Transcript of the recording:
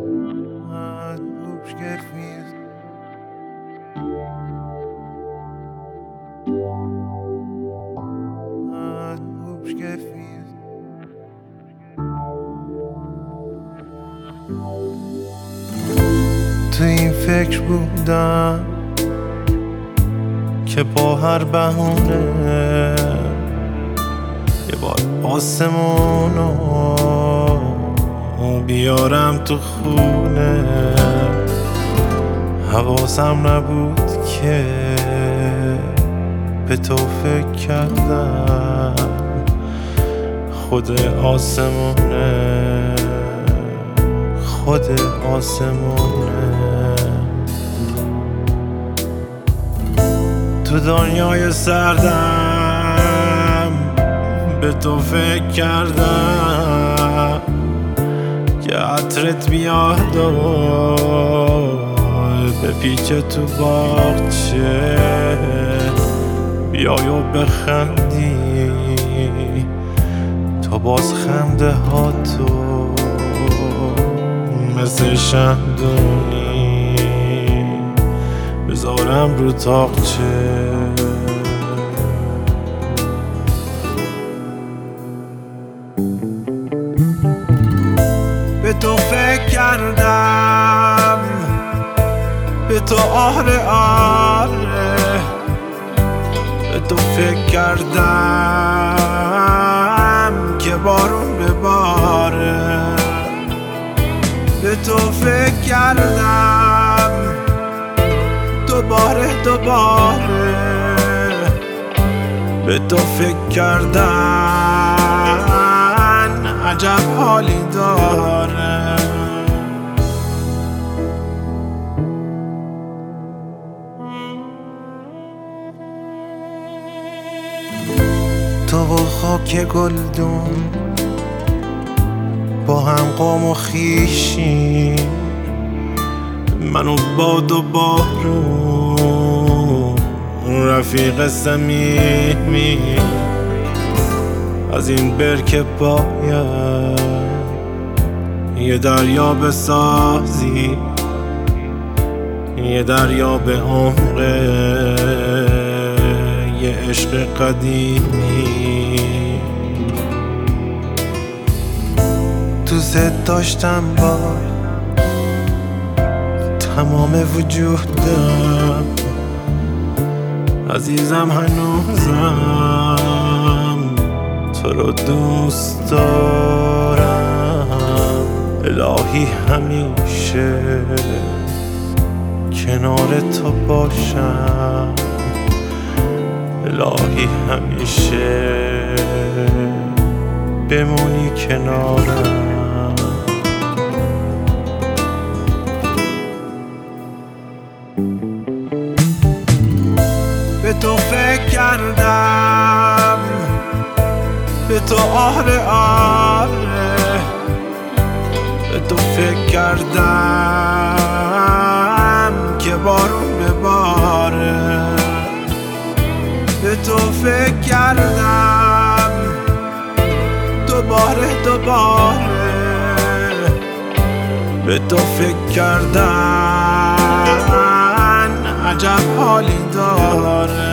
تو این فکر بودم که با هر بهونه یه بار آسمونو بیارم تو خونه. حواسم نبود که به تو فکر کردم خود آسمونه، خود آسمونه. تو دنیای سردم به تو فکر کردم که عطرت بیاد و بپیچه تو باغچه، بیای و بخندی تو باز خنده ها تو مثل شهدونی بذارم رو تاقچه. به تو فکر کردم، به تو آره آره، به تو فکر کردم که بارون بباره. به تو فکر کردم دوباره دوباره، به تو فکر کردن عجب حالی داره. تو و خاک گلدون با هم قوم و خویشی، من و باد و بارون رفیق صمیمی. از این برکه باید یه دریا بسازی، یه دریا به عمق یه عشق قدیمی. دوست داشتم با تمام وجودم، عزیزم هنوزم تو رو دوست دارم. الهی همیشه کنار تو باشم، الهی همیشه بمونی کنارم. به تو فکر کردم، به تو آره آره، به تو فکر کردم که بارون بباره. به تو فکر کردم دوباره دوباره، به تو فکر کردن عجب حالی داره.